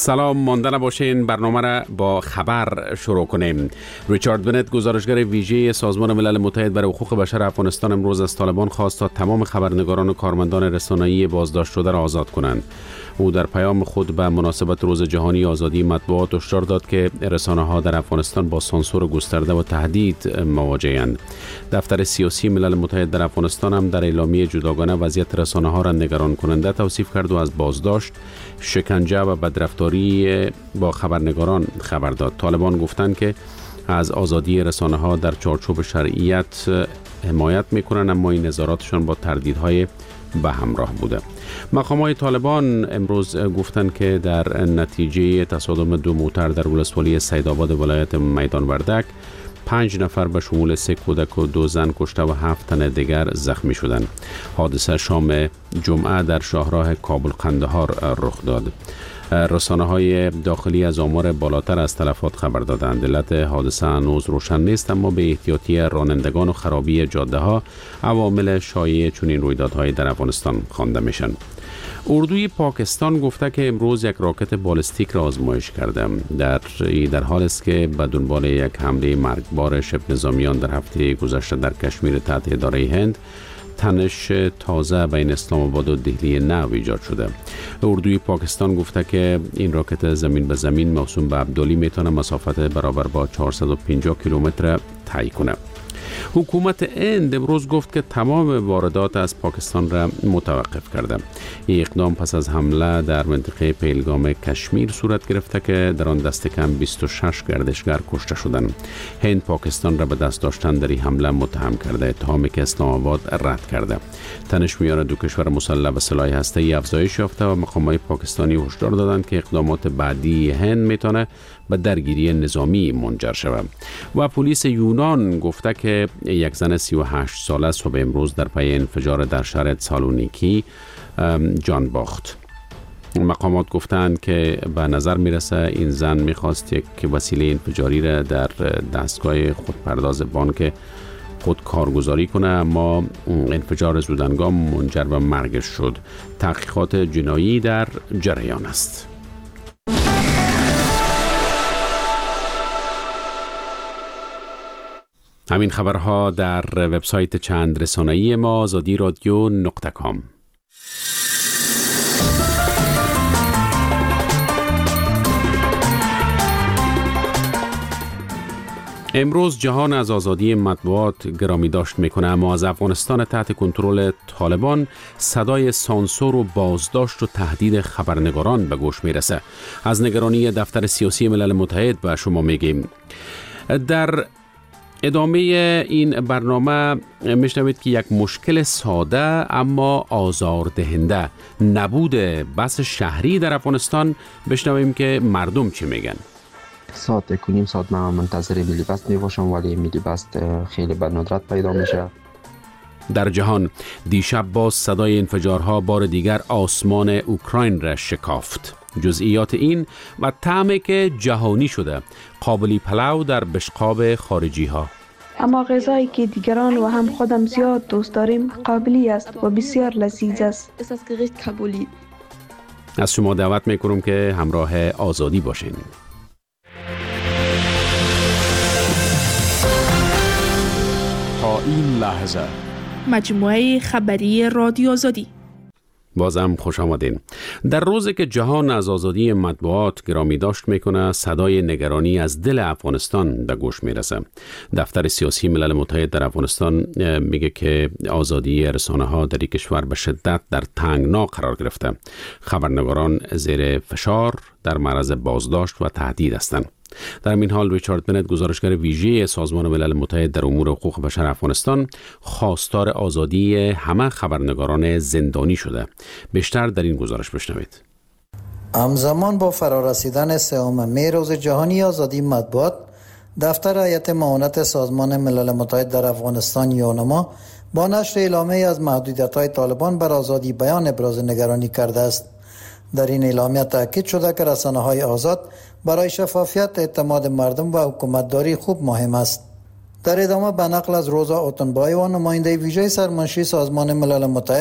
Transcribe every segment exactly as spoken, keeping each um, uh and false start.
سلام، مانده نباشین. برنامه را با خبر شروع کنیم. ریچارد بنت، گزارشگر ویژه سازمان ملل متحد برای حقوق بشر افغانستان، امروز از طالبان خواست تا تمام خبرنگاران و کارمندان رسانه‌ای بازداشت شده را آزاد کنند. او در پیام خود به مناسبت روز جهانی آزادی مطبوعات هشدار داد که رسانه‌ها در افغانستان با سانسور گسترده و تهدید مواجه‌اند. دفتر سیاسی ملل متحد در افغانستان هم در اعلامیه جداگانه وضعیت رسانه‌ها را نگران کننده توصیف کرد و از بازداشت، شکنجه و بدرفتاری با خبرنگاران خبر داد. طالبان گفتند که از آزادی رسانه‌ها در چارچوب شرعیت حمایت می‌کنند، اما این نظاراتشان با تردیدهای به همراه بوده. مقامات طالبان امروز گفتند که در نتیجه تصادم دو موتر در ولسوالی سیدآباد ولایت میدان وردک پنج نفر به شمول سه کودک و دو زن کشته و هفت تن دیگر زخمی شدند. حادثه شام جمعه در شاهراه کابل قندهار رخ داد. رسانه‌های داخلی از آمار بالاتر از تلفات خبر دادند. علت حادثه هنوز روشن نیست، اما به احتیاطی رانندگان و خرابی جاده عوامل شایع چنین رویدادهای در افغانستان خوانده میشن. اردوی پاکستان گفته که امروز یک راکت بالستیک را آزمایش کرده. در در حال است که به دنبال یک حمله مرگبار شبه نظامیان در هفته گذشته در کشمیر تحت اداره هند، تنش تازه بین اسلام آباد و دهلی نو ایجاد شده. اردوی پاکستان گفته که این راکت زمین به زمین موسوم به عبدالی میتونه مسافت برابر با چهارصد و پنجاه کیلومتر طی کنه. حکومت هند امروز گفت که تمام واردات از پاکستان را متوقف کرده. این اقدام پس از حمله در منطقه پهلگام کشمیر صورت گرفته که در آن دست کم بیست و شش گردشگر کشته شدند. هند پاکستان را به دست داشتن در این حمله متهم کرده، اتهامی که اسلام آباد رد کرده. تنش میان دو کشور مسلح به سلاح هسته‌ای افزایش یافته و مقامات پاکستانی هشدار دادند که اقدامات بعدی هند میتونه به درگیری نظامی منجر شود. و پلیس یونان گفته که یک زن سی و هشت ساله صبح امروز در پی انفجار در شهر سالونیکی جان باخت. مقامات گفتند که به نظر میرسه این زن میخواست یک وسیله انفجاری را در دستگاه خودپرداز بانک خود کارگزاری کنه، اما انفجار زودهنگام منجر به مرگش شد. تحقیقات جنایی در جریان است. همین خبرها در وبسایت چند رسانه‌ای ما آزادی رادیو نقطه کام. امروز جهان از آزادی مطبوعات گرامی داشت میکنه، اما از افغانستان تحت کنترل طالبان صدای سانسور و بازداشت و تهدید خبرنگاران به گوش میرسه. از نگرانی دفتر سیاسی ملل متحد به شما میگیم. در ادامه این برنامه میشنوید که یک مشکل ساده اما آزاردهنده، نبود بس شهری در افغانستان. بشنویم که مردم چی میگن. ساعت کنیم ساعت من منتظر میلی بس میباشم، ولی میلی بس خیلی به ندرت پیدا میشه. در جهان دیشب باز صدای انفجارها بار دیگر آسمان اوکراین را شکافت. جزئیات این و طعمی که جهانی شده، قابلی پلو در بشقاب خارجی ها. اما غذایی که دیگران و هم خودم زیاد دوست داریم قابلی است و بسیار لذیذ است. از شما دعوت میکنم که همراه آزادی باشین. تا این لحظه مجموعه خبری رادیو آزادی. بازم خوش آمدین. در روزی که جهان از آزادی مطبوعات گرامی داشت میکنه، صدای نگرانی از دل افغانستان به گوش میرسه. دفتر سیاسی ملل متحد در افغانستان میگه که آزادی رسانه ها در این کشور به شدت در تنگنا قرار گرفته. خبرنگاران زیر فشار، در معرض بازداشت و تهدید هستند. در این حال ریچارد بنت، گزارشگر ویژه سازمان ملل متحد در امور حقوق بشر افغانستان، خواستار آزادی همه خبرنگاران زندانی شده. بیشتر در این گزارش بشنوید. همزمان با فرارسیدن سوم می روز جهانی آزادی مطبوعات، دفتر هیئت معاونت سازمان ملل متحد در افغانستان یونما با نشر اعلامیه از محدودیت‌های طالبان بر آزادی بیان ابراز نگرانی کرده است. در این اعلامیه تاکید شده که رسانه‌های آزاد برای شفافیت، اعتماد مردم و حکومتداری خوب مهم است. در ادامه به نقل از روزا اوتنبای و نماینده ویژه سرمنشی سازمان ملل متحد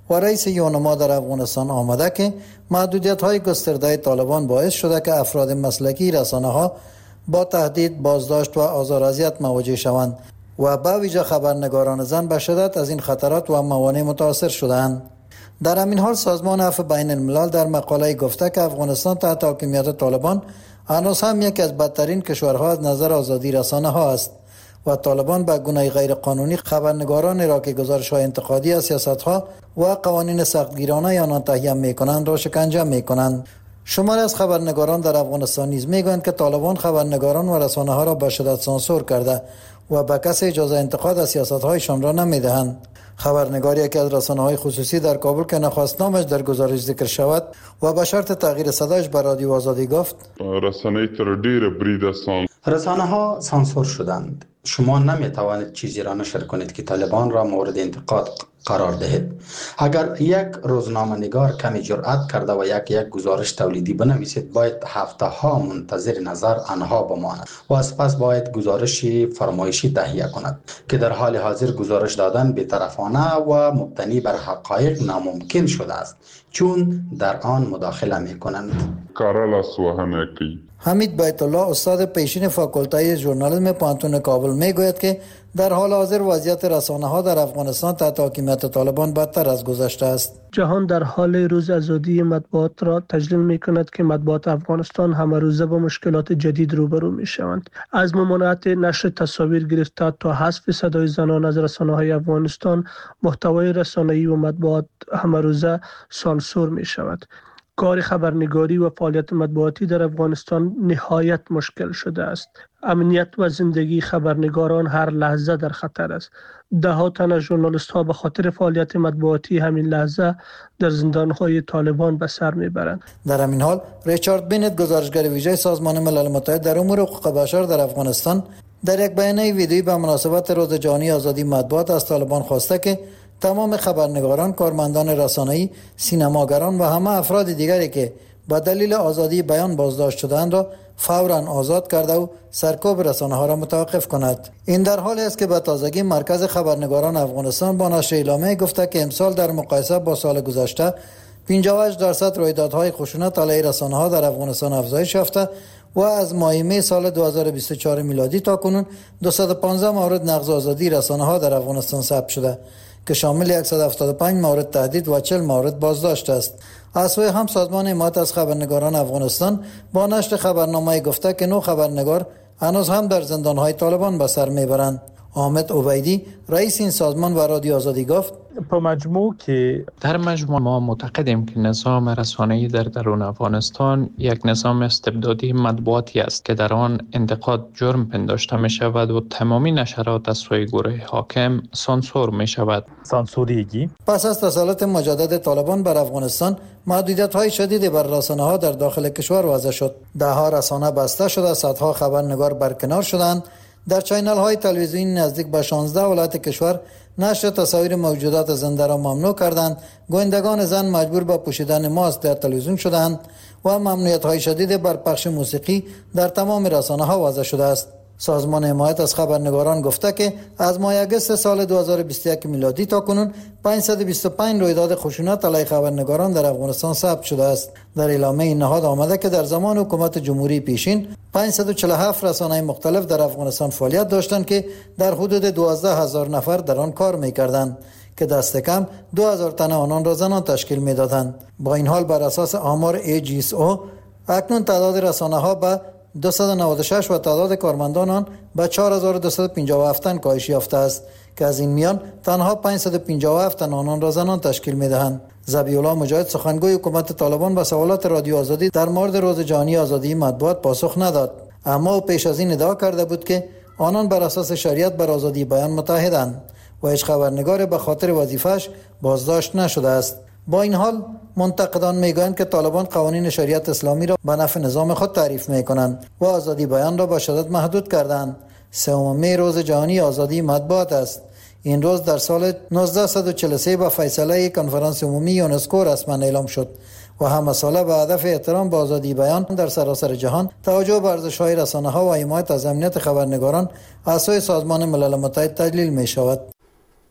و رئیس یونما در افغانستان آمده که محدودیت های گسترده طالبان باعث شده که افراد مسلکی رسانه ها با تهدید، بازداشت و آزار و اذیت مواجه شوند و به ویژه خبرنگاران زن به شدت از این خطرات و موانع متاثر شدند. در همین حال سازمان عفو بین الملل در مقاله گفته که افغانستان تحت حاکمیت طالبان هنوز هم یکی از بدترین کشورها از نظر آزادی رسانه ها است و طالبان به گونه غیر قانونی خبرنگاران را که گزارش‌های انتقادی از سیاست‌ها و قوانین سختگیرانه آنان تهیه می‌کنند را شکنجه می‌کنند. شماری از خبرنگاران در افغانستان نیز میگویند که طالبان خبرنگاران و رسانه‌ها را به شدت سانسور کرده و به کسی اجازه انتقاد از سیاست‌هایشان را نمی‌دهند. خبرنگاری که از رسانه‌های خصوصی در کابل که نخواست نامش در گزارش ذکر شود و به شرط تغییر صدایش به رادیو آزادی گفت رسانه‌ای تر ډیره بریده سان رسانه‌ها سانسور شدند. شما نمی‌توانید چیزی را نشر کنید که طالبان را مورد انتقاد قرار دهید. اگر یک روزنامه‌نگار کمی جرأت کرده و یک یک گزارش تولیدی بنویسید، باید هفته ها منتظر نظر آنها بماند و سپس باید گزارشی فرمایشی تهیه کند که در حال حاضر گزارش دادن بی‌طرفانه و مبتنی بر حقایق ناممکن شده است، چون در آن مداخله می‌کنند. کارالاس وهنه کوي. حمید بیت الله استاد پیشین فاکولته ژورنالیسم پانتون کابل میگوید که در حال حاضر وضعیت رسانه‌ها در افغانستان تحت حاکمیت طالبان بدتر از گذشته است. جهان در حال روز آزادی مطبوعات را تجلیل می‌کند که مطبوعات افغانستان همه روزه با مشکلات جدید روبرو می‌شوند. از ممانعت نشر تصاویر گرفته تا حذف صدای زنان از رسانه‌های افغانستان، محتوای رسانه‌ای و مطبوعات همه روزه سانسور می‌شود. کار خبرنگاری و فعالیت مطبوعاتی در افغانستان نهایت مشکل شده است. امنیت و زندگی خبرنگاران هر لحظه در خطر است. ده ها تن از ژورنالیست ها به خاطر فعالیت مطبوعاتی همین لحظه در زندان های طالبان به سر میبرند. در همین حال ریچارد بینت گزارشگر ویژه سازمان ملل متحد در امور حقوق بشر در افغانستان در یک بیانیه ویدیویی به مناسبت روز جهانی آزادی مطبوعات از طالبان خواسته که تمام خبرنگاران، کارمندان رسانه‌ای، سینماگران و همه افراد دیگری که به دلیل آزادی بیان بازداشت شدند را فوراً آزاد کرده و سرکوب رسانه‌ها را متوقف کند. این در حالی است که به تازگی مرکز خبرنگاران افغانستان با نشر اعلامیه گفته که امسال در مقایسه با سال گذشته پنجاه و هشت درصد رویدادهای خشونت علیه رسانه‌ها در افغانستان افزایش یافته و از ماه می سال دو هزار و بیست و چهار میلادی تا کنون دویست و پانزده مورد نقض آزادی رسانه‌ها در افغانستان ثبت شده که شامل صد و هفتاد و پنج مورد تهدید و چهل مورد بازداشت است. از سوی هم سازمان حمایت از خبرنگاران افغانستان با نشر خبرنامه گفته که نه خبرنگار هنوز هم در زندان‌های طالبان به سر میبرند. حامد عبیدی رئیس این سازمان و رادیو آزادی گفت په مجموع که در مجموع ما معتقدیم که نظام رسانه‌ای در درون افغانستان یک نظام استبدادی مطبوعاتی است که در آن انتقاد جرم پنداشته می شود و تمامی نشرات از سوی گروه حاکم سانسور می شود. سانسوریگی پس از تسلط مجدد طالبان بر افغانستان، محدودیت‌های شدیدی بر رسانه‌ها در داخل کشور وضع شد. ده ها رسانه بسته شده، صدها خبرنگار برکنار شدند. در چینل های تلویزیونی نزدیک به شانزده ولایت کشور نشر تصاویر موجودات زنده را ممنوع کردند. گویندگان زن مجبور به پوشیدن ماسک در تلویزیون شدند و ممنوعیت های شدید بر پخش موسیقی در تمام رسانه ها وضع شده است. سازمان حمایت از خبرنگاران گفته که از ماه اگست سال دو هزار و بیست و یک میلادی تا کنون پانصد و بیست و پنج رویداد خشونت علیه خبرنگاران در افغانستان ثبت شده است. در اعلامیه این نهاد آمده که در زمان حکومت جمهوری پیشین پانصد و چهل و هفت رسانه مختلف در افغانستان فعالیت داشتند که در حدود دوازده هزار نفر در آن کار می‌کردند که دست کم دو هزار تن آنان را زنان تشکیل می‌دادند. با این حال بر اساس آمار ای جی اس او اکنون تعداد رسانه‌ها به دویست و نود و شش و تعداد کارمندان آن به چهار هزار و دویست و پنجاه و هفت تن کاهش یافته است که از این میان تنها پانصد و پنجاه و هفت تن آنان را زنان تشکیل می‌دهند. ذبیح الله مجاهد سخنگوی حکومت طالبان به سوالات رادیو آزادی در مورد روز جهانی آزادی مطبوعات پاسخ نداد، اما او پیش از این ادعا کرده بود که آنان بر اساس شریعت بر آزادی بیان متحدند و هیچ خبرنگار به خاطر وظیفه‌اش بازداشت نشده است. با این حال منتقدان میگویند که طالبان قوانین شریعت اسلامی را به نفع نظام خود تعریف میکنند و آزادی بیان را به شدت محدود کردند. سوم می روز جهانی آزادی مطبوعات است. این روز در سال نوزده و چهل و سه با فیصله کنفرانس عمومی یونسکو رسما اعلام شد و همه ساله به هدف احترام به آزادی بیان در سراسر جهان توجه به ارزش‌های رسانه‌ها و حمایت از امنیت خبرنگاران از سوی سازمان ملل متحد تجلیل می شود.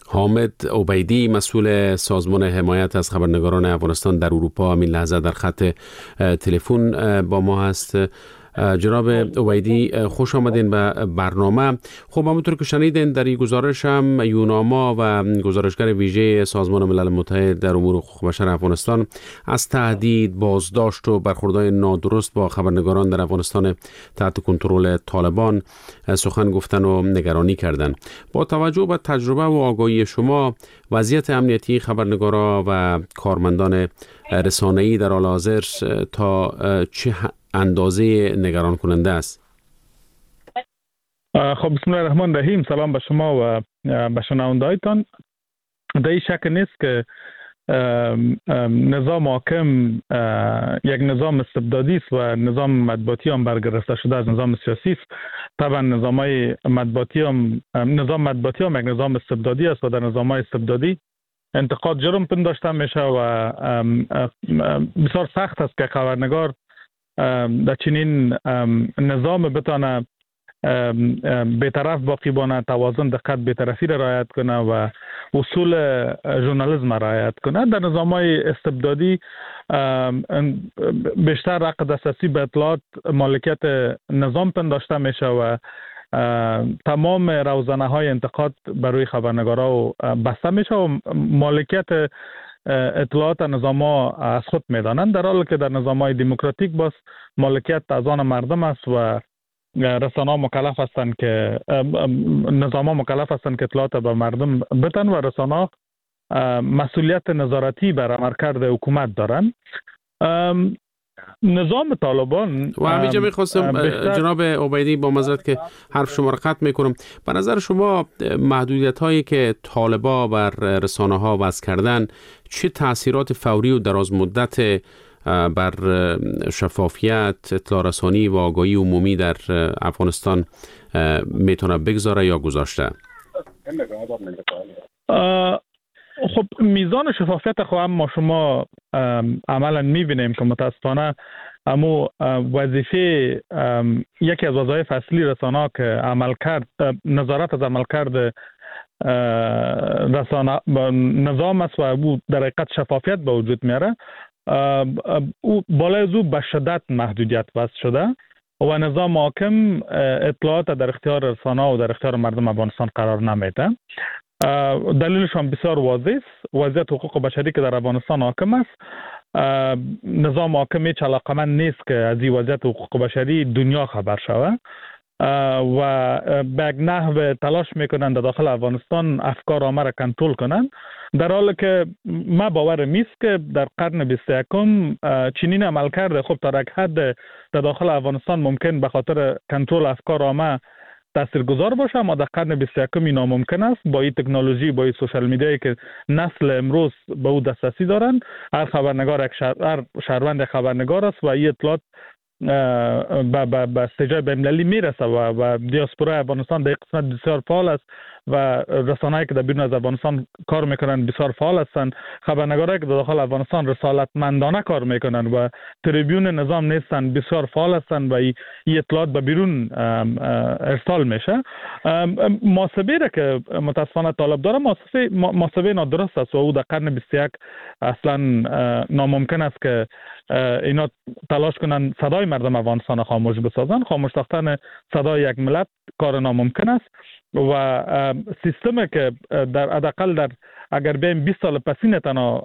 حامد عبیدی مسئول سازمان حمایت از خبرنگاران افغانستان در اروپا همین لحظه در خط تلفن با ما هست. جناب عبیدی خوش آمدین به برنامه. خب همونطور که شنیدین در این گزارش هم یوناما و گزارشگر ویژه سازمان ملل متحد در امور حقوق بشر افغانستان از تهدید، بازداشت و برخوردهای نادرست با خبرنگاران در افغانستان تحت کنترل طالبان سخن گفتن و نگرانی کردند. با توجه به تجربه و آگاهی شما، وضعیت امنیتی خبرنگاران و کارمندان رسانه‌ای در حال حاضر تا چه اندازه نگران کننده است؟ خب بسم الله الرحمن الرحیم. سلام به شما و به شنوندهایتان. در این شک نیست که نظام حاکم یک نظام استبدادی است و نظام مطبوعاتی هم برگرفته شده از نظام سیاسی است. طبعا نظام‌های مطبوعاتی هم نظام مطبوعاتی هم یک نظام استبدادی است و در نظام‌های استبدادی انتقاد جرم پنداشته میشه و بسیار سخت است که خبرنگار در چنین نظام بتانه بی‌طرف باقی بانه، توازن دقت بی‌طرفی را رعایت کنه و اصول ژورنالیسم را رعایت کنه. در نظام‌های استبدادی بیشتر حق دسترسی به اطلاعات مالکیت نظام پنداشته میشه و تمام روزنه‌های انتقاد بر روی خبرنگارا بسته میشه و مالکیت اطلاعات نظام‌ها از خود میدانند، در حالی که در نظام‌های دموکراتیک باز مالکیت از آن مردم است و رسانه‌ها مکلف هستند که نظام‌ها مکلف هستند که اطلاعات به مردم بدن و رسانه‌ها مسئولیت نظارتی بر عملکرد حکومت دارند. نظام طالبان و همینجا میخواستم جناب عبیدی با معذرت که حرف شما را قطع میکنم، به نظر شما محدودیت هایی که طالبا بر رسانه ها وضع کردن چه تاثیرات فوری و دراز مدت بر شفافیت، اطلاع رسانی و آگاهی عمومی در افغانستان میتونه بگذاره یا گذاشته؟ خب میزان شفافیت خو هم ما شما عملا میبینیم که متاسفانه امو وظیفه یکی از وظایف اصلی رسانه‌ها که عمل کرد نظارت از عمل کرد رسانه نظام است و او در حقیقت شفافیت به وجود میاره، او بالای از او به شدت محدودیت وضع شده و نظام حاکم اطلاعات در اختیار رسانه‌ها و در اختیار مردم افغانستان قرار نمیده. دلیلش هم بسیار واضح است. وضعیت حقوق بشری که در افغانستان حاکم است، نظام حاکم هیچ علاقمند نیست که از این وضعیت حقوق بشری دنیا خبر شود و به یک نحو تلاش میکنند در داخل افغانستان افکار عامه را کنترل کنند، در حالی که ما باورم نیست که در قرن بیست و یکم چنین عمل کرده خب تا یک حد در داخل افغانستان ممکن به خاطر کنترل افکار عامه تاثیرگذار باشه، اما در قرن بیست و یکم ناممکن است. با این تکنولوژی، با این سوشال میدیایی که نسل امروز به او دسترسی دارند، هر خبرنگار یک شهر، هر شهروند خبرنگار است و این اطلاعات به به به استجابه بین‌المللی میرسه و و دیاسپورا افغانستان در قسمت بسیار فعال است و رسانه‌ای که در بیرون از افغانستان کار میکنن بسیار فعال هستند. خبرنگارایی که در داخل افغانستان رسالتمندانه کار میکنن و تریبیون نظام نیستند بسیار فعال هستند و این اطلاعات به بیرون ارسال میشه. محاسبه را که متاسفانه طالب داره محاسبه محاسبه نادرست است و او در قرن بیست و یک اصلا ناممکن است که اینا تلاش کنن صدای مردم افغانستان خاموش بسازن. خاموش ساختن صدای یک ملت کار ناممکن است و سیستمی که در حداقل در اگر بیم بیست سال پسین تنها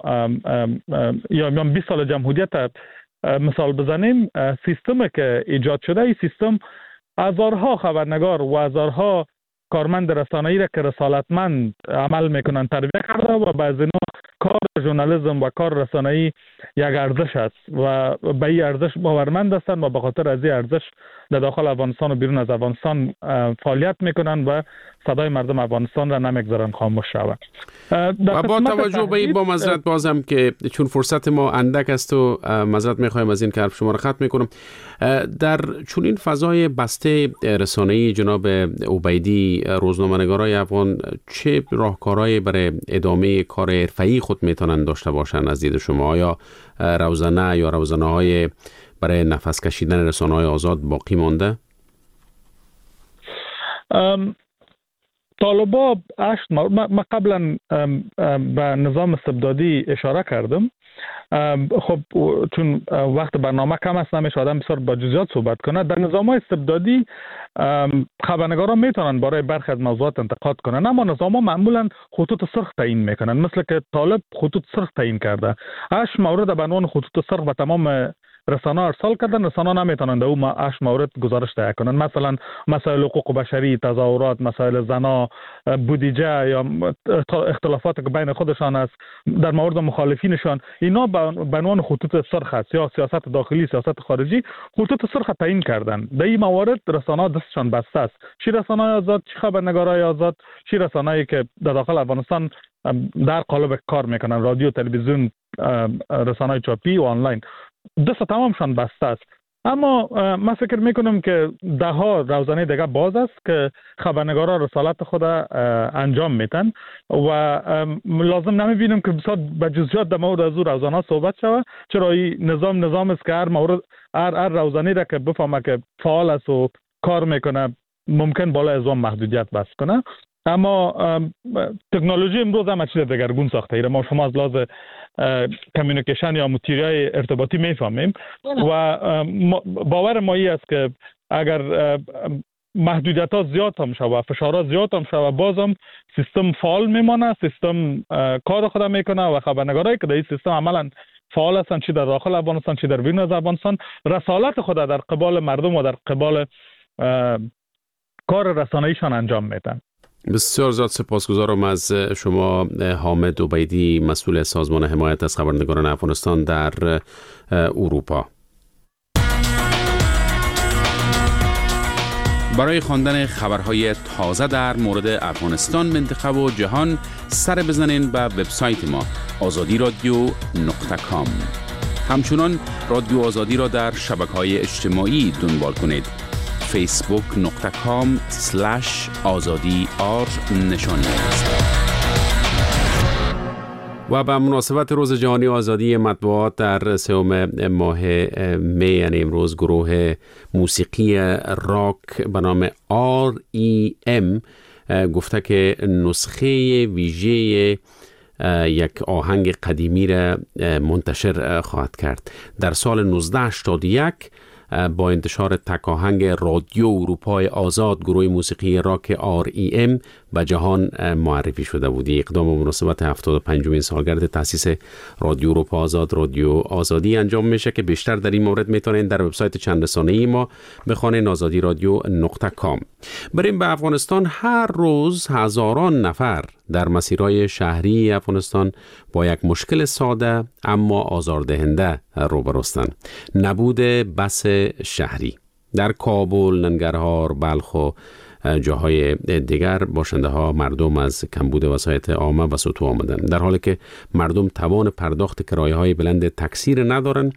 یا بیست سال جمهوریت مثال بزنیم، سیستمی که ایجاد شده این سیستم هزارها خبرنگار و هزارها کارمند رسانه‌ای را که رسالتمند عمل میکنن تربیت کرده و بعضی اینا کار ژورنالیسم و کار رسانه‌ای یک ارزش است و به این ارزش باورمند هستند و به خاطر از این ارزش در داخل افغانستان و بیرون از افغانستان فعالیت میکنن و صدای مردم افغانستان را نمیگذارن خاموش شود. و با توجه به این با معذرت بازم که چون فرصت ما اندک است و معذرت میخوایم از این که حرف شما را ختم میکنم، در چون این فضای بسته رسانه‌ای جناب عبیدی، روزنامه‌نگارای افغان چه راهکارهایی برای ادامه کار حرفه‌ای خود میتونن داشته باشن از دید شما؟ آیا روزنه یا روزنه‌های برای نفس کشیدن رسانه‌های آزاد باقی مانده؟ طالبا هشت مورد، ما قبلا به نظام استبدادی اشاره کردم. خب چون وقت برنامه کم است نمیشه آدم بسیار با جزئیات صحبت کنه. در نظام های استبدادی خبرنگاران میتونن برای برخی از موضوعات انتقاد کنن، اما نظام ها معمولا خطوط سرخ تعیین میکنن، مثل که طالب خطوط سرخ تعیین کرده. هشت مورد به عنوان خطوط سرخ به تمام رسانه ارسال کردن، رسانه نمیتونن در اون هشت مورد گزارش تهیه کنن. مثلا مسائل حقوق بشری، تظاهرات، مسائل زنا، بودجه یا اختلافات که بین خودشان است در مورد مخالفینشان، اینا به عنوان خطوط سرخ است، یا سیاست داخلی، سیاست خارجی خطوط سرخ تعیین کردن. در این موارد رسانه دستشان بسته است. چی رسانه آزاد، چی خبرنگارای آزاد، چی رسانه‌ای که در داخل افغانستان در قالب کار میکنن، رادیو، تلویزیون، رسانه‌های چاپی و آنلاین، دست تمامشان بسته است. اما من فکر میکنم که ده ها روزنه دیگه باز است که خبرنگارا رسالت خود انجام میتن و لازم نمیبینم که بسیار به جزئیات در مورد از او روزنه صحبت شود، چرا این نظام نظام است که هر مورد هر هر روزنه را که بفهمه که فعال است و کار میکنه ممکن بالا از اون محدودیت بس کنه. اما تکنولوژی امروز هم چیز دگرگون ساخته ایره. ما شما از لحاظ کمیونیکیشن یا مطیریای ارتباطی میفهمیم و باور ما ای است که اگر محدودیت ها زیاد هم شود، فشار ها زیاد هم شود، باز هم سیستم فعال میمانه، سیستم کار خود میکنه و خبرنگارایی که در این سیستم عملا فعال هستند، چی در داخل افغانستان چی در بیرون از افغانستان، رسالت خود در قبال مردم و در قبال کار رسانه‌ایشان انجام میدن. بسیار زیاد سپاسگزارم از شما حامد عبیدی، مسئول سازمان حمایت از خبرنگاران افغانستان در اروپا. برای خواندن خبرهای تازه در مورد افغانستان، منطقه و جهان سر بزنین به وبسایت ما آزادی رادیو نقطه کام. همچنان رادیو آزادی را در شبکه‌های اجتماعی دنبال کنید. فیسبوک نقطه کام سلش آزادی آر نشانی است. و به مناسبت روز جهانی آزادی مطبوعات در سوم ماه می، یعنی امروز، گروه موسیقی راک به نام آر ای ام گفته که نسخه ویژه یک آهنگ قدیمی را منتشر خواهد کرد. در سال نوزده هشتاد و یک با انتشار تک آهنگ رادیو اروپای آزاد، گروه موسیقی راک آر ای ام به جهان معرفی شده بود. اقدام مناسبت هفتاد و پنجمین سالگرد تأسیس رادیو اروپا آزاد، رادیو آزادی انجام میشه که بیشتر در این مورد میتونین در وبسایت چند رسانه‌ای ما بخونین آزادی رادیو نقطه کام. بریم به افغانستان. هر روز هزاران نفر در مسیرهای شهری افغانستان با یک مشکل ساده اما آزاردهنده روبرو هستند: نبود بس شهری. در کابل، ننگرهار، بلخ و جاهای دیگر باشنده ها مردم از کمبود وسایط عامه و سطوح آمدن. در حالی که مردم توان پرداخت کرایه های بلند تاکسی را ندارن،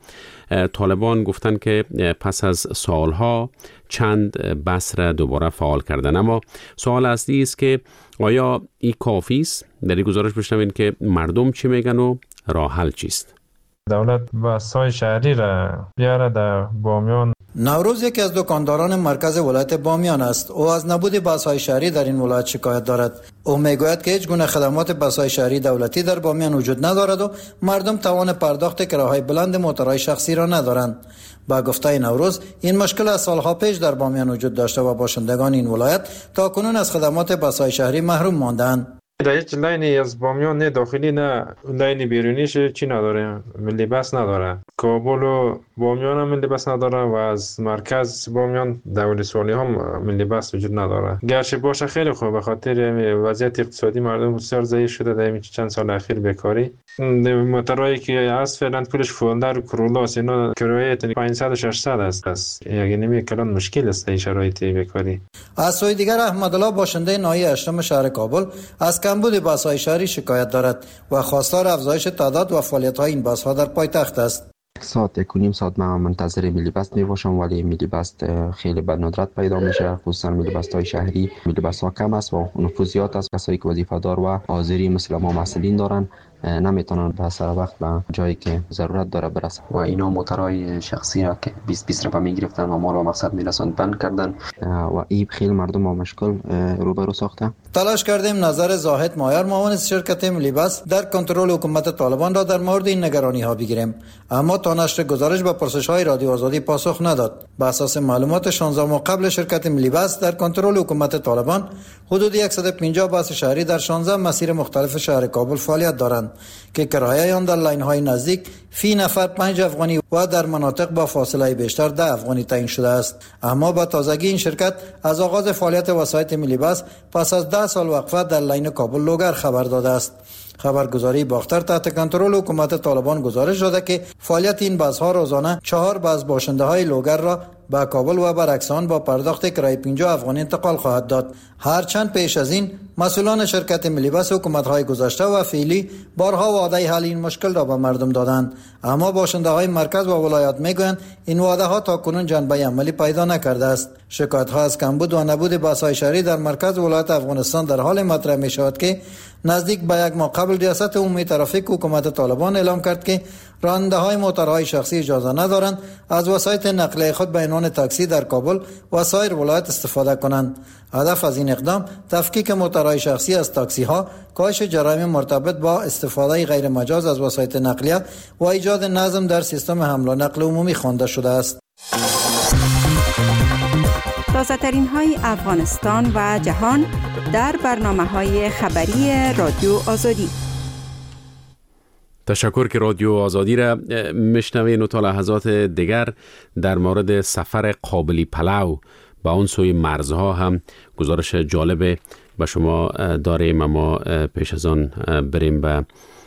طالبان گفتن که پس از سالها چند بس را دوباره فعال کردن. اما سوال اصلی است که آیا این کافی است؟ در این گزارش بشنوین که مردم چی میگن و راه حل چیست. دولت بس‌های شهری را بیاره در بامیان. نوروز یکی از دکانداران مرکز ولایت بامیان است. او از نبود بس‌های شهری در این ولایت شکایت دارد. او میگوید که هیچ گونه خدمات بس‌های شهری دولتی در بامیان وجود ندارد و مردم توان پرداخت کراهای بلند موتورهای شخصی را ندارند. با گفته نوروز، این مشکل از سالها پیش در بامیان وجود داشته و باشندگان این ولایت تا کنون از خدمات بس‌های شهری محروم ماندند. در هیچ لاینی از بامیان، نه داخلی نه لاین بیرونیش چی نداره، ملی بس نداره. کابل و بامیان هم ملی بس نداره و از مرکز بامیان دولی سوالی هم ملی بس وجود نداره. گرچه باشه خیلی خوب، به خاطر وضعیت اقتصادی مردم بسیار ضعیف شده در چند سال اخیر بیکاری. موتورایی که از فعلا پولش فولدر و کرولاس اینا کرایه پانصد و ششصد است. پس یعنی نمی کلان مشکل است این شرایط بیکاری. از سوی دیگر احمد الله باشنده ناحیه هشتم شهر کابل از کمبود بس‌های شهری شکایت دارد و خواستار افزایش تعداد و فعالیت‌های این بس‌ها در پایتخت است. یک ساعت یک و نیم ساعت من منتظر میلی بس میباشم، ولی میلی بس خیلی به ندرت پیدا میشه، خصوصا میلی بس های شهری. میلی بس ها کم است و نفوذ زیاد است. کسایی که وظیفه دار و حاضری مثل ما مسئولین دارن نمیتونن به سر وقت به جایی که ضرورت داره برسن و اینا موترهای شخصی را که بیست بیست روپیه میگرفتن و ما رو مقصد میرسوند بند کردن و این خیلی مردم با مشکل روبرو ساخته. تلاش کردیم نظر زاهد مایار معاون شرکت ملی بس در کنترل حکومت طالبان را در مورد این نگرانی ها بگیریم، اما تا نشر گزارش به پرسش های رادیو آزادی پاسخ نداد. به اساس معلومات شانزده ماه قبل شرکت ملی بس در کنترل حکومت طالبان حدود صد و پنجاه بس شهری در شانزده مسیر مختلف شهر کابل فعالیت دارند که کرایه آن در لاین های نزدیک فی نفر پنج افغانی و در مناطق با فاصله بیشتر ده افغانی تعیین شده است. اما با تازگی این شرکت از آغاز فعالیت وسایط ملی بس پس از ده سال وقفه در لاین کابل لوگر خبر داده است. خبرگزاری باختر تحت کنترل حکومت طالبان گزارش داده که فعالیت این بس‌ها روزانه چهار بس باشنده‌های لوگر را به کابل و برعکس آن با پرداخت کرایه پنجاه افغانی انتقال خواهد داد. هرچند پیش از این مسئولان شرکت ملی بس حکومت‌های گذشته و فعلی بارها وعده حل این مشکل را به مردم دادند، اما باشنده‌های مرکز و ولایات میگویند این وعده‌ها تاکنون جنبه عملی پیدا نکرده است. شکایت‌ها از کمبود و نبود بس‌های شهری در مرکز ولایت افغانستان در حال مطرح می‌شود که نزدیک به یک ماه قبل ریاست عمومی ترافیک حکومت طالبان اعلام کرد که راننده‌های موتورهای شخصی اجازه ندارند از وسایط نقلیه خود به عنوان تاکسی در کابل و سایر ولایات استفاده کنند. هدف از این اقدام تفکیک موتورهای شخصی از تاکسی‌ها، کاهش جرایم مرتبط با استفاده غیر مجاز از وسایط نقلیه و ایجاد نظم در سیستم حمل و نقل عمومی خوانده شده است. تازه ترین های افغانستان و جهان در برنامه های خبری رادیو آزادی. تشکر که رادیو آزادی را میشنوین و تا لحظات دیگر در مورد سفر قابلی پلو با اون سوی مرزها هم گزارش جالب به شما داریم. اما پیش از آن بریم به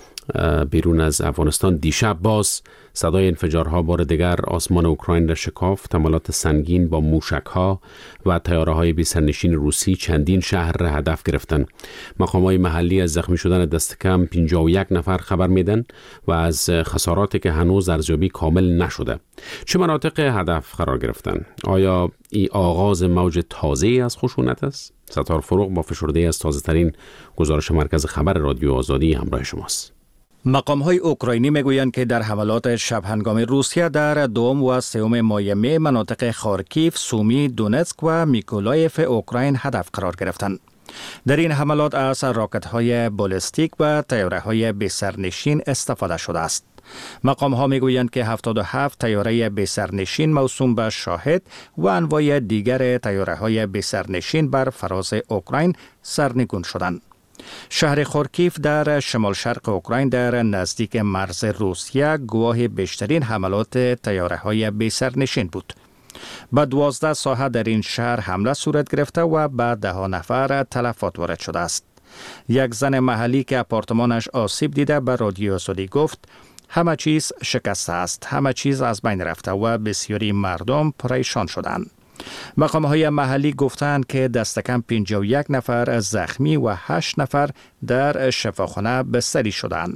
بیرون از افغانستان. دیشب باز صدای انفجارها بار دیگر آسمان اوکراین را شکافت. حملات سنگین با موشک‌ها و طیاره‌های بی سرنشین روسی چندین شهر را هدف گرفتند. مقام‌های محلی از زخمی شدن دست کم پنجاه و یک نفر خبر میدن و از خساراتی که هنوز ارزیابی کامل نشده. چه مناطق هدف قرار گرفتند؟ آیا این آغاز موج تازه‌ای از خشونت است؟ ستار فروغ با فشرده از تازه‌ترین گزارش مرکز خبر رادیو آزادی همراه شماست. مقام‌های اوکراینی میگویند که در حملات شب هنگام روسیه در دوم و سوم ماه می مناطق خارکیف، سومی، دونتسک و میکولایف اوکراین هدف قرار گرفتند. در این حملات از راکت‌های بالستیک و طیاره‌های بی سرنشین استفاده شده است. مقام‌ها میگویند که هفتاد و هفت طیاره بی سرنشین موسوم به شاهد و انواع دیگر طیاره‌های بی سرنشین بر فراز اوکراین سرنگون شدند. شهر خارکیف در شمال شرق اوکراین در نزدیک مرز روسیه گواه بیشترین حملات طیاره‌های بی سرنشین بود. به دوازده ساحه در این شهر حمله صورت گرفته و به ده نفر تلفات وارد شده است. یک زن محلی که آپارتمانش آسیب دیده به رادیو آزادی گفت همه چیز شکسته است، همه چیز از بین رفته و بسیاری مردم پریشان شدند. مقام‌های محلی گفتند که دست کم پنجاه و یک نفر زخمی و هشت نفر در شفاخانه بستری شدند.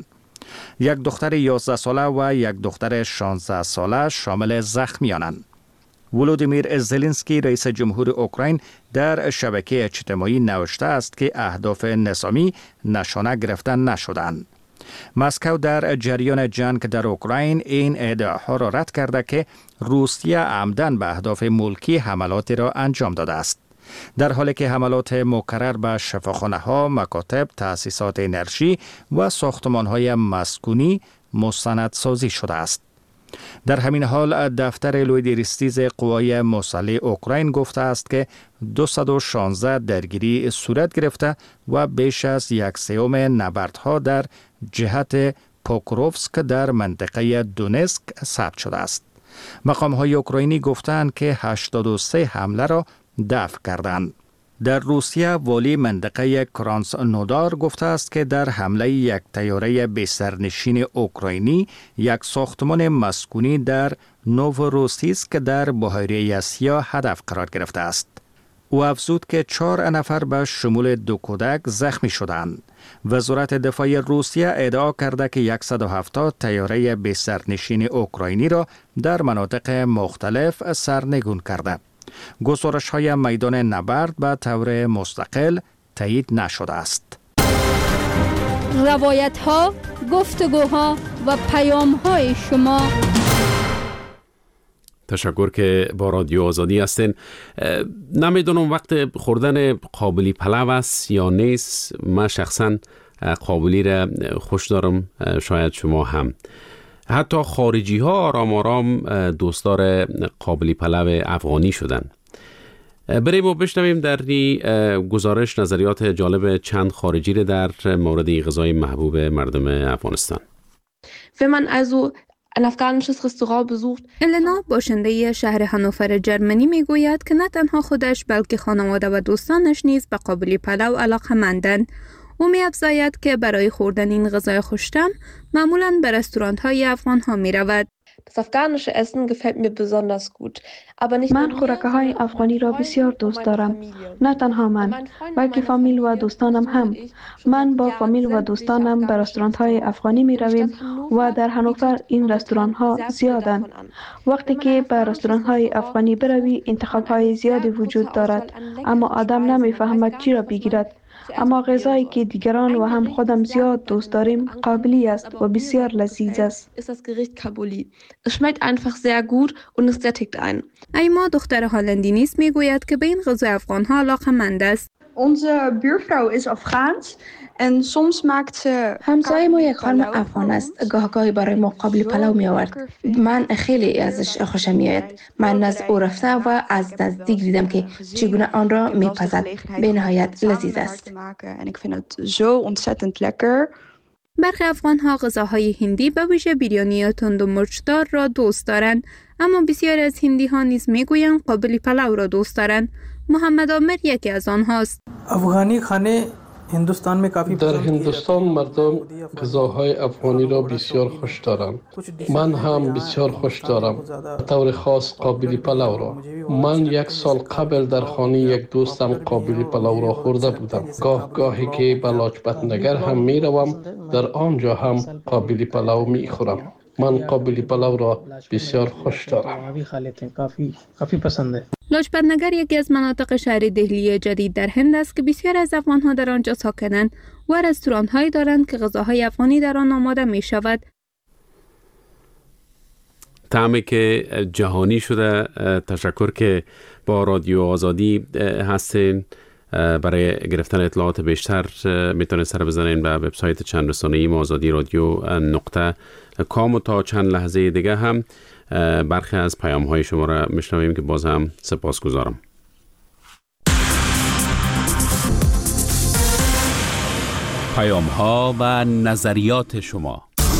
یک دختر یازده ساله و یک دختر شانزده ساله شامل زخمیانند. ولودیمیر زلنسکی رئیس جمهور اوکراین در شبکه اجتماعی نوشته است که اهداف نظامی نشانه گرفته نشدند. مسکو در جریان جنگ در اوکراین این ادعاها را رد کرده که روسیه عمدن به اهداف ملکی حملاتی را انجام داده است، در حالی که حملات مکرر به شفاخانه‌ها، مکاتب، تأسیسات انرژی و ساختمان‌های مسکونی مستندسازی شده است. در همین حال دفتر لویدریستیز قوای مسلح اوکراین گفته است که دویست و شانزده درگیری صورت گرفته و بیش از یک سوم نبردها در جهت پوکروفسک در منطقه دونسک ثبت شده است. مقام‌های اوکراینی گفتند که هشتاد و سه حمله را دفع کردند. در روسیه والی منطقه کرانسنودار گفته است که در حمله یک طیاره بی سرنشین اوکراینی یک ساختمان مسکونی در نووروسیسک در بحیره اسیا هدف قرار گرفته است. او افزود که چهار نفر به شمول دو کودک زخمی شدند. وزارت دفاع روسیه ادعا کرده که صد و هفتاد طیاره بی سرنشین اوکراینی را در مناطق مختلف سرنگون کرده. گزارش های میدان نبرد به طور مستقل تایید نشده است. روایت ها گفتگوها و پیام‌های شما. تشکر که با رادیو آزادی هستین. نمیدونم وقت خوردن قابلی پلو است یا نیست. من شخصا قابلی را خوش دارم، شاید شما هم. حتی خارجی ها آرام آرام دوستدار قابلی پلو افغانی شدن. بریم و بشنویم در این گزارش نظریات جالب چند خارجی را در مورد غذای محبوب مردم افغانستان. Wenn man also ein afghanisches Restaurant besucht. النا باشنده شهر هانوفر جرمنی میگوید که نه تنها خودش بلکه خانواده و دوستانش نیز به قابلی پلو علاقه‌مندند. او می‌افزاید که برای خوردن این غذای خوش‌طعم معمولاً به رستوران‌های افغان ها می‌رود. Das afghanische Essen gefällt mir besonders gut. Aber nicht من خوراک‌های افغانی را بسیار دوست دارم. نه تنها من، بلکه فامیل و دوستانم هم. من با فامیل و دوستانم به رستوران‌های افغانی می‌رویم و در هانوفر این رستوران‌ها زیادند. وقتی که به رستوران‌های افغانی بروی انتخاب‌های زیادی وجود دارد، اما آدم نمی‌فهمد چی را بگیرد. اما غذایی که دیگران و هم خودم زیاد دوست داریم قابلی است و بسیار لذیذ است. ist das Gericht Kabuli. Es schmeckt einfach sehr gut und es sättigt einen. ایما دختر هالندی نیز میگوید که به این غذای افغان‌ها علاقه‌مند است. Onze buurvrouw is Afghaans en soms maakt ze همسایه ما یک خانم افغان است. گاه گاهی برای ما قابلی پلو می آورد. من خیلی ازش خوشم میآید. من نزد او رفته و از نزدیک دیدم که چگونه آن را میپزد. به نهایت لذیذ است. en ik vind het zo ontzettend lekker. برخی افغان‌ها غذاهای هندی به ویژه بیریانی تند و مرچدار را دوست دارند، اما بسیاری از هندی‌ها نیز میگویند قابلی پلو را دوست دارند. محمد عامر یکی از آنهاست. افغانی خانه هندوستان می کافی در هندوستان مردم غذاهای افغانی را بسیار خوش دارند. من هم بسیار خوش دارم. طور خاص قابلی پلو را. من یک سال قبل در خانه یک دوستم قابلی پلو را خورده بودم. گاه گاهی که به لاجپت نگر هم می روم، در آنجا هم قابلی پلو می خورم. من قابلی پلو را بسیار خوش دارم. کافی کافی پسنده. لاجپت نگر یکی از مناطق شهر دهلی جدید در هند است که بسیار از افغان‌ها در آنجا ساکنند و رستوران‌هایی دارند که غذاهای افغانی در آن آماده می‌شود. طعمی که جهانی شده. تشکر که با رادیو آزادی هستین. برای گرفتن اطلاعات بیشتر میتونید سر بزنین به وبسایت چند رسانه‌ای ما آزادی رادیو نقطه کام و تا چند لحظه دیگه هم برخی از پیام‌های شما را میشنویم که باز هم سپاسگزارم. پیام‌ها و نظریات شما.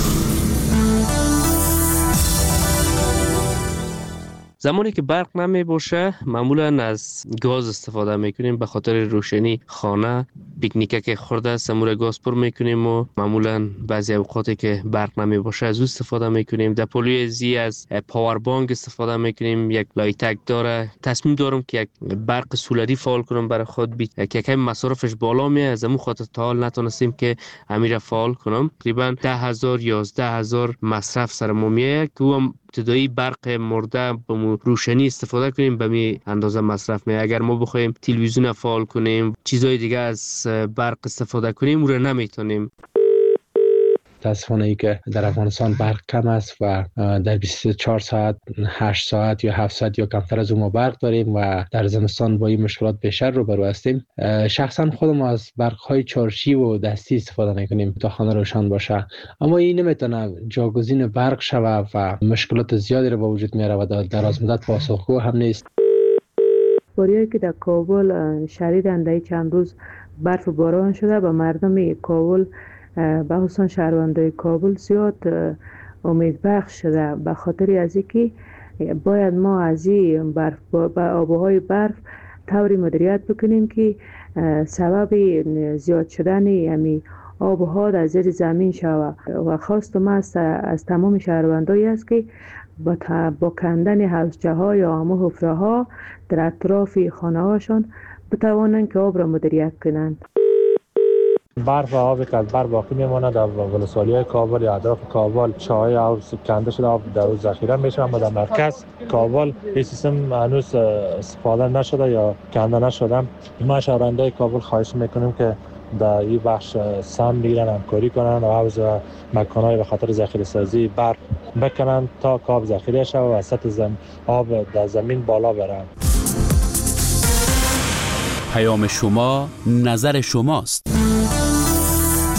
زمانی که برق نمی باشه معمولا از گاز استفاده میکنیم به خاطر روشنی خانه. پیکنیک که خورده سمور گاز پر میکنیم و معمولا بعضی اوقاتی که برق نمی باشه از او استفاده میکنیم. در پولوی زی از پاور بانک استفاده میکنیم. یک لایتک داره. تصمیم دارم که یک برق سولری فعال کنم برای خود بی که کم مصرفش بالا میه، از همون خاطر تا حال نتونستیم که امیر فعال کنم. تقریبا ده هزار یازده هزار مصرف سر ما میه که هم ابتدایی برق مرده به روشنی استفاده کنیم به می اندازه مصرف می. اگر ما بخوایم تلویزیون فعال کنیم چیزای دیگه از برق استفاده کنیم اون رو نمیتونیم. متاسفانه ای که در افغانستان برق کم است و در بیست و چهار ساعت هشت ساعت یا هفت ساعت یا کمتر از اون ما برق داریم و در زمستان با این مشکلات بیشتر روبرو هستیم. شخصا خودم از برق های چارشی و دستی استفاده میکنیم تا خانه روشن باشه، اما این نمیتونه جاگزین برق شوه و مشکلات زیادی رو به وجود میاره و در از مدت پاسخگو هم نیست. باریایی که در کابل شدیداً در چند روز برف و باران شده و مردم کابل به خصوص شهروندان کابل زیاد امید بخش شده، به خاطر از اینکه باید ما از این برف با آبهای برف طوری مدیریت بکنیم که سبب زیاد شدن یعنی آبها در زیر زمین شود و خواست ما از, از تمام شهروندایی است که با, با کندن حوضچه ها یا همه حفره ها در اطراف خانه هاشون بتوانند که آب را مدیریت کنند. برف و آبی که از بر باقی میمونه در ولسوالی‌های کابل یا اطراف کابل چاهای آب کنده شده آب در روز ذخیره میشه، اما در مرکز کابل این سیستم هنوز استفاده نشده یا کنده نشده. ما شهروندان کابل خواهش میکنیم که در این بخش سهم بگیرن، همکاری کنن و حوض و مکانهای به خاطر ذخیره سازی برق بکنن تا کاب ذخیره شود و سطح زم... آب در زمین بالا بره. پیام شما نظر شماست.